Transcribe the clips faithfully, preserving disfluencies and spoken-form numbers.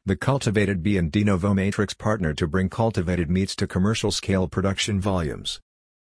The Cultivated Bee and DeNovoMatrix partner to bring cultivated meats to commercial-scale production volumes.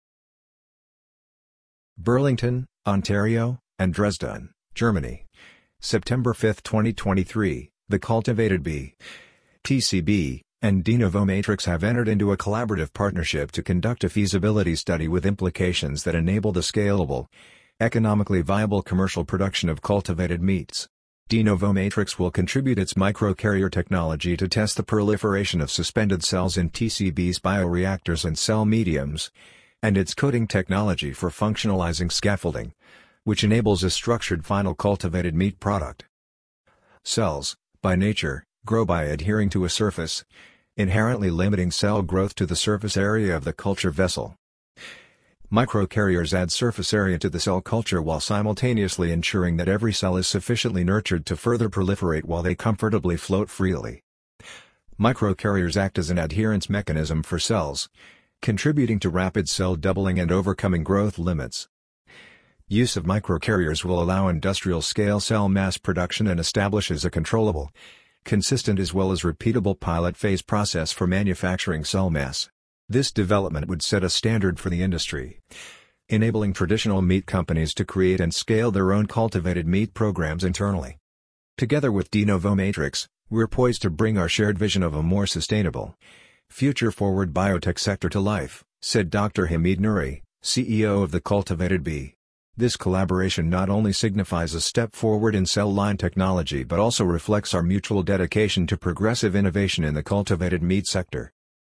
Burlington, Ontario, and Dresden, Germany. September fifth twenty twenty-three, The Cultivated Bee, T C B, and DeNovoMatrix have entered into a collaborative partnership to conduct a feasibility study with implications that enable the scalable, economically viable commercial production of cultivated meats. DeNovoMatrix will contribute its microcarrier technology to test the proliferation of suspended cells in T C B's bioreactors and cell mediums, and its coating technology for functionalizing scaffolding, which enables a structured final cultivated meat product. Cells, by nature, grow by adhering to a surface, inherently limiting cell growth to the surface area of the culture vessel. Microcarriers add surface area to the cell culture while simultaneously ensuring that every cell is sufficiently nurtured to further proliferate while they comfortably float freely. Microcarriers act as an adherence mechanism for cells, contributing to rapid cell doubling and overcoming growth limits. Use of microcarriers will allow industrial-scale cell mass production and establishes a controllable, consistent as well as repeatable pilot phase process for manufacturing cell mass. This development would set a standard for the industry, enabling traditional meat companies to create and scale their own cultivated meat programs internally. Together with DeNovoMatrix, we're poised to bring our shared vision of a more sustainable, future-forward biotech sector to life, said Doctor Hamid Nouri, C E O of The Cultivated Bee. This collaboration not only signifies a step forward in cell line technology but also reflects our mutual dedication to progressive innovation in the cultivated meat sector.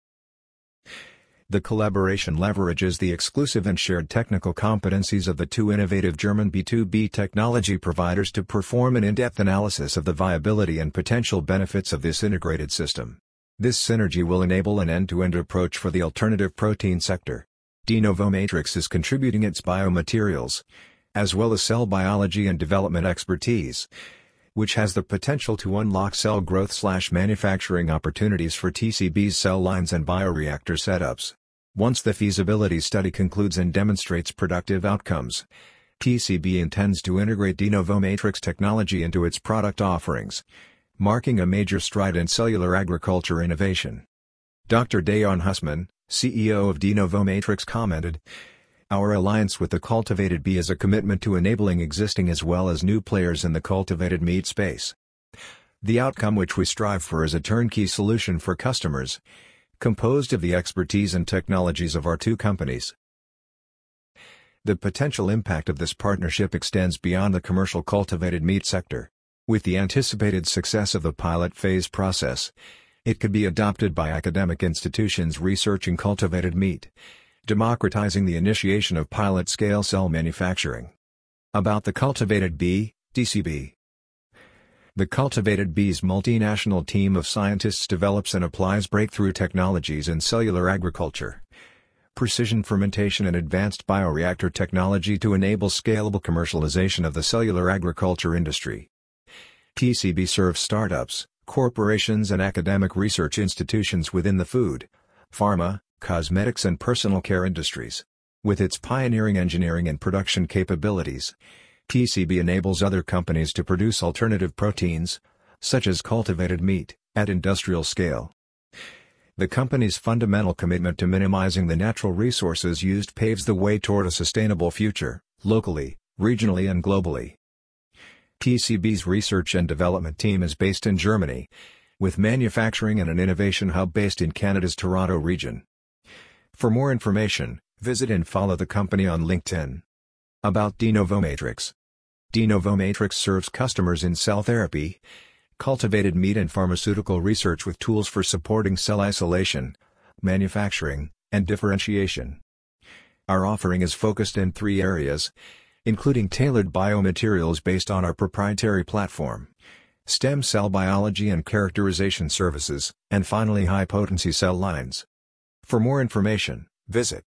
The collaboration leverages the exclusive and shared technical competencies of the two innovative German B two B technology providers to perform an in-depth analysis of the viability and potential benefits of this integrated system. This synergy will enable an end-to-end approach for the alternative protein sector. DeNovoMatrix is contributing its biomaterials, as well as cell biology and development expertise, which has the potential to unlock cell growth/manufacturing opportunities for T C B's cell lines and bioreactor setups. Once the feasibility study concludes and demonstrates productive outcomes, T C B intends to integrate DeNovoMatrix technology into its product offerings, marking a major stride in cellular agriculture innovation. Doctor Dayan Hussman, C E O of DeNovoMatrix, commented, "Our alliance with the Cultivated Bee is a commitment to enabling existing as well as new players in the cultivated meat space. The outcome which we strive for is a turnkey solution for customers, composed of the expertise and technologies of our two companies." The potential impact of this partnership extends beyond the commercial cultivated meat sector. With the anticipated success of the pilot phase process, it could be adopted by academic institutions researching cultivated meat, democratizing the initiation of pilot-scale cell manufacturing. About the Cultivated Bee, D C B. The Cultivated Bee's multinational team of scientists develops and applies breakthrough technologies in cellular agriculture, precision fermentation and advanced bioreactor technology to enable scalable commercialization of the cellular agriculture industry. T C B serves startups, corporations and academic research institutions within the food, pharma, cosmetics and personal care industries. With its pioneering engineering and production capabilities, T C B enables other companies to produce alternative proteins, such as cultivated meat, at industrial scale. The company's fundamental commitment to minimizing the natural resources used paves the way toward a sustainable future, locally, regionally and globally. T C B's research and development team is based in Germany, with manufacturing and an innovation hub based in Canada's Toronto region. For more information, visit and follow the company on LinkedIn. About DeNovoMatrix. DeNovoMatrix serves customers in cell therapy, cultivated meat and pharmaceutical research with tools for supporting cell isolation, manufacturing, and differentiation. Our offering is focused in three areas, including tailored biomaterials based on our proprietary platform, stem cell biology and characterization services, and finally high-potency cell lines. For more information, visit